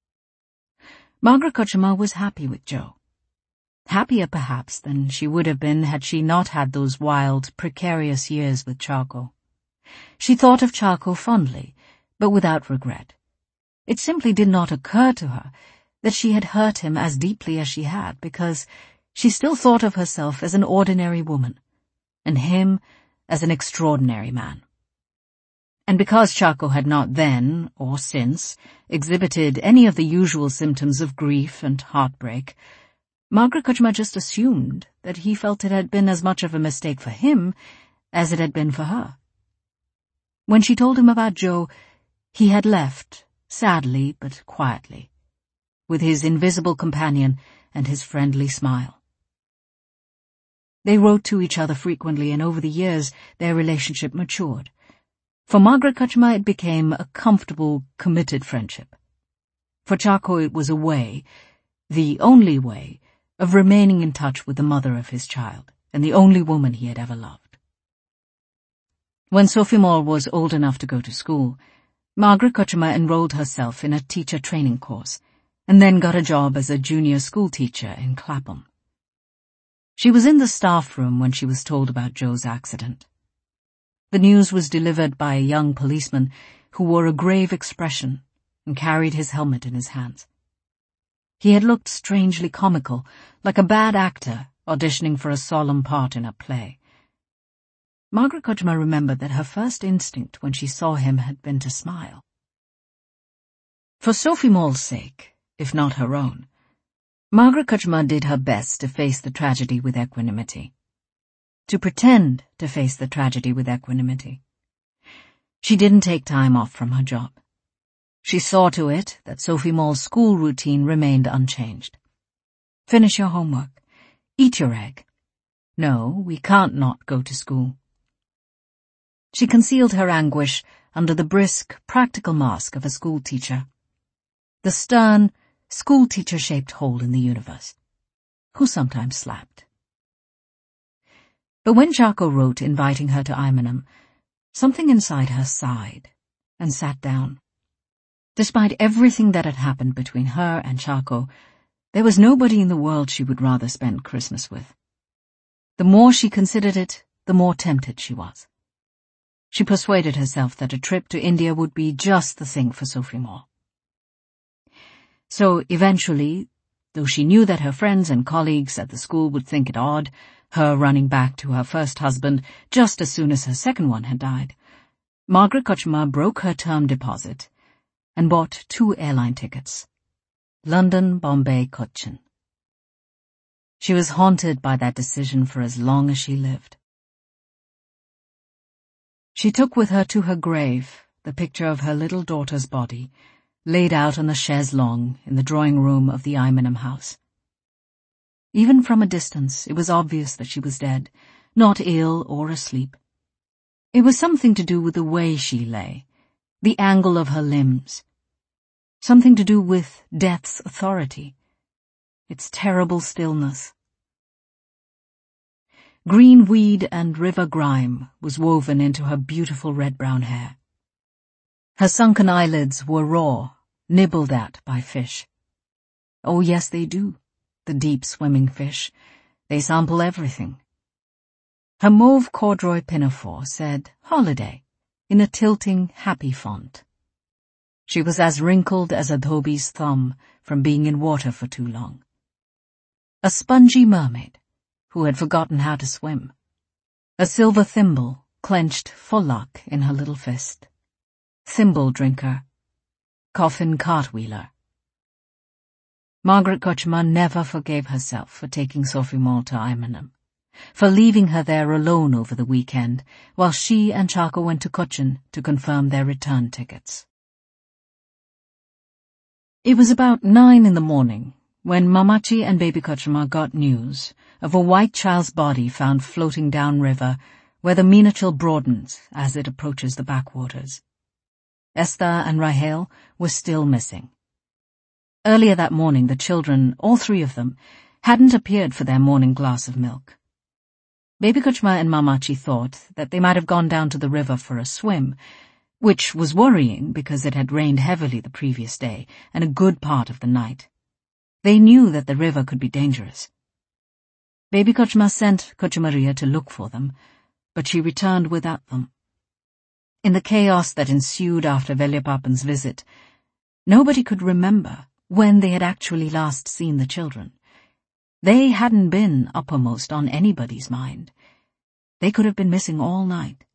Margaret Kuchma was happy with Joe. Happier, perhaps, than she would have been had she not had those wild, precarious years with Chako. She thought of Chako fondly, but without regret. It simply did not occur to her that she had hurt him as deeply as she had, because she still thought of herself as an ordinary woman, and him as an extraordinary man. And because Chako had not then, or since, exhibited any of the usual symptoms of grief and heartbreak, Margaret Kuchma just assumed that he felt it had been as much of a mistake for him as it had been for her. When she told him about Joe, he had left, sadly but quietly, with his invisible companion and his friendly smile. They wrote to each other frequently, and over the years their relationship matured. For Margaret Kuchma it became a comfortable, committed friendship. For Chako it was a way, the only way, of remaining in touch with the mother of his child, and the only woman he had ever loved. When Sophie Mall was old enough to go to school, Margaret Kuchma enrolled herself in a teacher training course, and then got a job as a junior school teacher in Clapham. She was in the staff room when she was told about Joe's accident. The news was delivered by a young policeman who wore a grave expression and carried his helmet in his hands. He had looked strangely comical, like a bad actor auditioning for a solemn part in a play. Margaret Kuchma remembered that her first instinct when she saw him had been to smile. For Sophie Mall's sake, if not her own, Margaret Kuchma did her best to face the tragedy with equanimity. To pretend to face the tragedy with equanimity. She didn't take time off from her job. She saw to it that Sophie Mall's school routine remained unchanged. Finish your homework. Eat your egg. No, we can't not go to school. She concealed her anguish under the brisk, practical mask of a school teacher. The stern, school teacher-shaped hole in the universe, who sometimes slapped. But when Chako wrote inviting her to Aimanam, something inside her sighed and sat down. Despite everything that had happened between her and Chako, there was nobody in the world she would rather spend Christmas with. The more she considered it, the more tempted she was. She persuaded herself that a trip to India would be just the thing for Sophie Mall. So eventually, though she knew that her friends and colleagues at the school would think it odd, her running back to her first husband just as soon as her second one had died, Margaret Kochma broke her term deposit and bought 2 airline tickets, London, Bombay, Cochin. She was haunted by that decision for as long as she lived. She took with her to her grave the picture of her little daughter's body, laid out on the chaise longue in the drawing room of the Imenham house. Even from a distance, it was obvious that she was dead, not ill or asleep. It was something to do with the way she lay, the angle of her limbs, something to do with death's authority, its terrible stillness. Green weed and river grime was woven into her beautiful red-brown hair. Her sunken eyelids were raw, nibbled at by fish. Oh yes, they do, the deep-swimming fish. They sample everything. Her mauve corduroy pinafore said "Holiday" in a tilting, happy font. She was as wrinkled as a Dhobi's thumb from being in water for too long. A spongy mermaid who had forgotten how to swim. A silver thimble clenched for luck in her little fist. Thimble drinker. Coffin cartwheeler. Margaret Kochma never forgave herself for taking Sophie Mall to Imenham, for leaving her there alone over the weekend while she and Chako went to Cochin to confirm their return tickets. It was about 9 in the morning when Mamachi and Baby Kochma got news of a white child's body found floating downriver where the Meenachil broadens as it approaches the backwaters. Esther and Rahel were still missing. Earlier that morning the children, all 3 of them, hadn't appeared for their morning glass of milk. Baby Kochma and Mamachi thought that they might have gone down to the river for a swim, which was worrying because it had rained heavily the previous day and a good part of the night. They knew that the river could be dangerous. Baby Kochma sent Kochamaria to look for them, but she returned without them. In the chaos that ensued after Velyapapan's visit, nobody could remember when they had actually last seen the children. They hadn't been uppermost on anybody's mind. They could have been missing all night.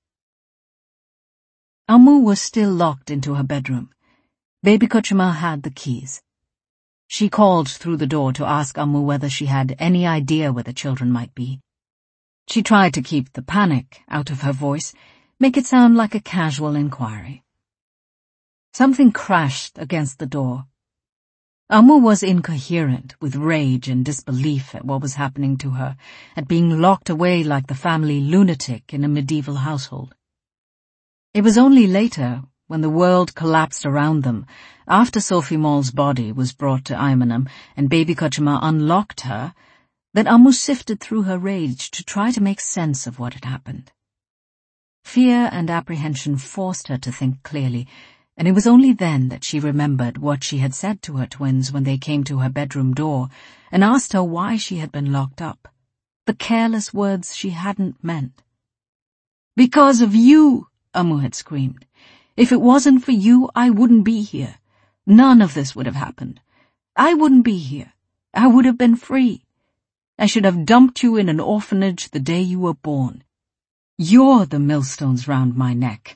Ammu was still locked into her bedroom. Baby Kochma had the keys. She called through the door to ask Ammu whether she had any idea where the children might be. She tried to keep the panic out of her voice, make it sound like a casual inquiry. Something crashed against the door. Ammu was incoherent with rage and disbelief at what was happening to her, at being locked away like the family lunatic in a medieval household. It was only later, when the world collapsed around them, after Sophie Mall's body was brought to Imenham and Baby Kochma unlocked her, that Ammu sifted through her rage to try to make sense of what had happened. Fear and apprehension forced her to think clearly, and it was only then that she remembered what she had said to her twins when they came to her bedroom door and asked her why she had been locked up, the careless words she hadn't meant. "Because of you," Ammu had screamed. "If it wasn't for you, I wouldn't be here. None of this would have happened. I wouldn't be here. I would have been free. I should have dumped you in an orphanage the day you were born. You're the millstones round my neck."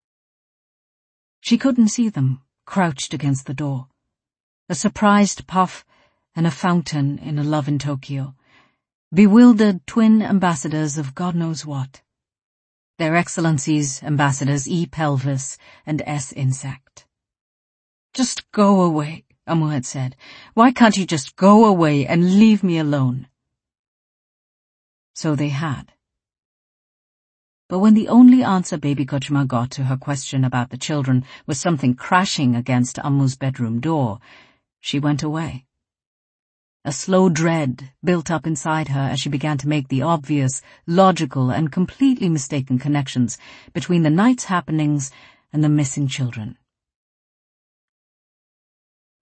She couldn't see them, crouched against the door. A surprised puff and a fountain in a Love in Tokyo. Bewildered twin ambassadors of God knows what. Their Excellencies Ambassadors E. Pelvis and S. Insect. "Just go away," Ammu had said. "Why can't you just go away and leave me alone?" So they had. But when the only answer Baby Kochma got to her question about the children was something crashing against Ammu's bedroom door, she went away. A slow dread built up inside her as she began to make the obvious, logical, and completely mistaken connections between the night's happenings and the missing children.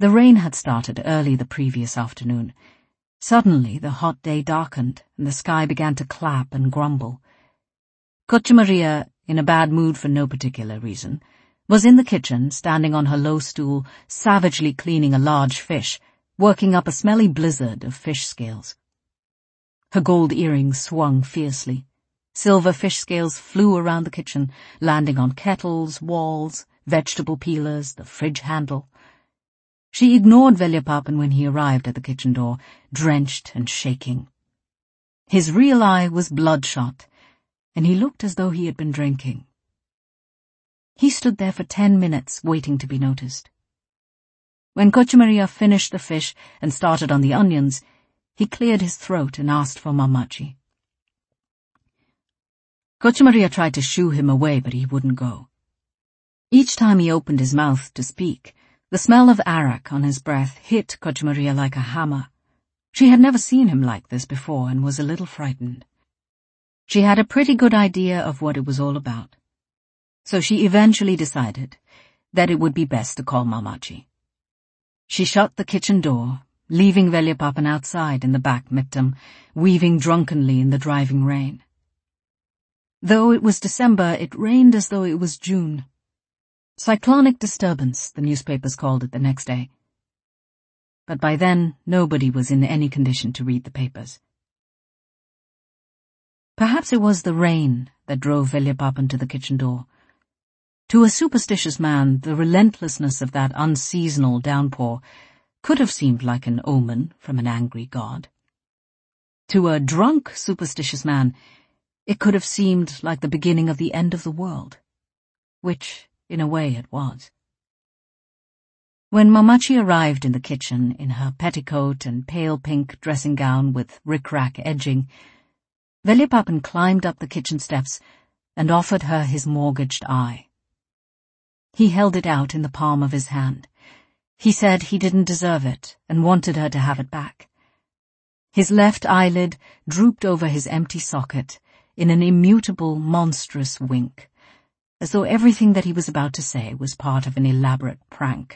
The rain had started early the previous afternoon. Suddenly the hot day darkened, and the sky began to clap and grumble. Maria, in a bad mood for no particular reason, was in the kitchen, standing on her low stool, savagely cleaning a large fish, working up a smelly blizzard of fish scales. Her gold earrings swung fiercely. Silver fish scales flew around the kitchen, landing on kettles, walls, vegetable peelers, the fridge handle. She ignored Velyapapan when he arrived at the kitchen door, drenched and shaking. His real eye was bloodshot, and he looked as though he had been drinking. He stood there for 10 minutes, waiting to be noticed. When Maria finished the fish and started on the onions, he cleared his throat and asked for Mamachi. Maria tried to shoo him away, but he wouldn't go. Each time he opened his mouth to speak, the smell of arak on his breath hit Maria like a hammer. She had never seen him like this before and was a little frightened. She had a pretty good idea of what it was all about. So she eventually decided that it would be best to call Mamachi. She shut the kitchen door, leaving Velyapapan outside in the back miktam, weaving drunkenly in the driving rain. Though it was December, it rained as though it was June. Cyclonic disturbance, the newspapers called it the next day. But by then, nobody was in any condition to read the papers. Perhaps it was the rain that drove Velyapapan to the kitchen door. To a superstitious man, the relentlessness of that unseasonal downpour could have seemed like an omen from an angry god. To a drunk superstitious man, it could have seemed like the beginning of the end of the world, which, in a way, it was. When Mamachi arrived in the kitchen in her petticoat and pale pink dressing gown with rickrack edging, Velyapapan climbed up the kitchen steps and offered her his mortgaged eye. He held it out in the palm of his hand. He said he didn't deserve it and wanted her to have it back. His left eyelid drooped over his empty socket in an immutable, monstrous wink, as though everything that he was about to say was part of an elaborate prank.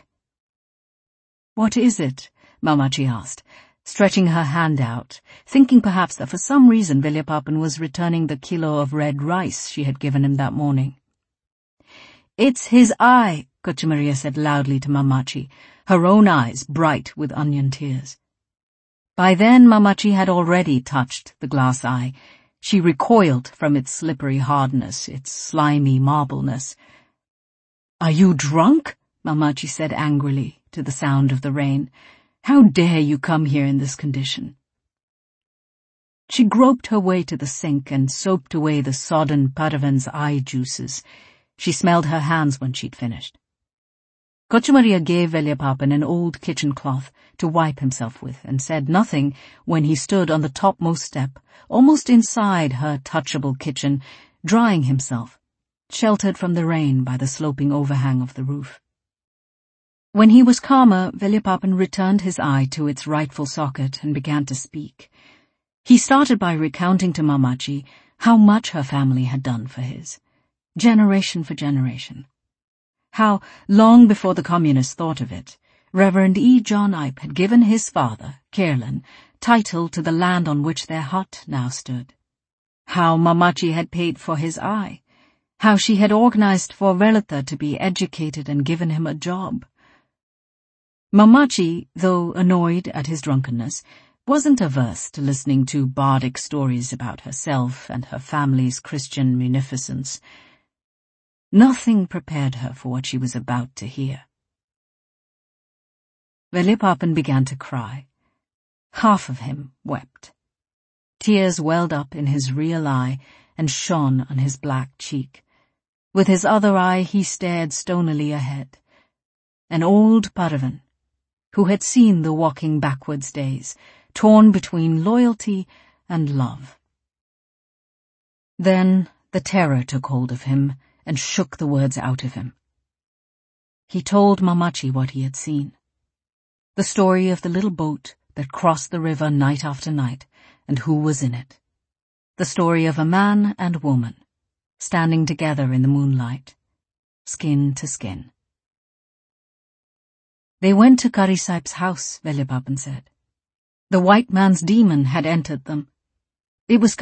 "What is it?" Mamachi asked, stretching her hand out, thinking perhaps that for some reason Velyapapan was returning the kilo of red rice she had given him that morning. "It's his eye," Maria said loudly to Mamachi, her own eyes bright with onion tears. By then Mamachi had already touched the glass eye. She recoiled from its slippery hardness, its slimy marbleness. "Are you drunk?" Mamachi said angrily to the sound of the rain. "How dare you come here in this condition?" She groped her way to the sink and soaped away the sodden Padavan's eye juices. She smelled her hands when she'd finished. Maria gave Velyapapan an old kitchen cloth to wipe himself with and said nothing when he stood on the topmost step, almost inside her touchable kitchen, drying himself, sheltered from the rain by the sloping overhang of the roof. When he was calmer, Velyapapan returned his eye to its rightful socket and began to speak. He started by recounting to Mamachi how much her family had done for his, generation for generation. How, long before the communists thought of it, Reverend E. John Ipe had given his father, Carolan, title to the land on which their hut now stood. How Mamachi had paid for his eye. How she had organized for Velita to be educated and given him a job. Mamachi, though annoyed at his drunkenness, wasn't averse to listening to bardic stories about herself and her family's Christian munificence. Nothing prepared her for what she was about to hear. Velyapapan began to cry. Half of him wept. Tears welled up in his real eye and shone on his black cheek. With his other eye he stared stonily ahead. An old Padavan, who had seen the walking backwards days, torn between loyalty and love. Then the terror took hold of him and shook the words out of him. He told Mamachi what he had seen. The story of the little boat that crossed the river night after night, and who was in it. The story of a man and woman, standing together in the moonlight, skin to skin. They went to Kari Sahib's house, Vallabhaban said. The white man's demon had entered them. It was